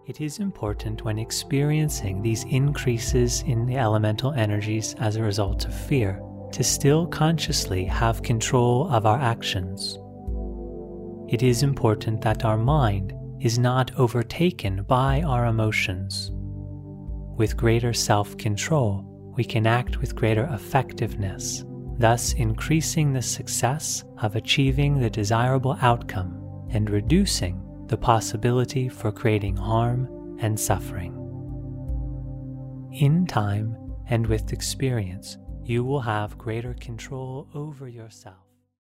It is important when experiencing these increases in the elemental energies as a result of fear to still consciously have control of our actions. It is important that our mind is not overtaken by our emotions. With greater self-control, we can act with greater effectiveness, thus increasing the success of achieving the desirable outcome and reducing the possibility for creating harm and suffering. In time and with experience, you will have greater control over yourself.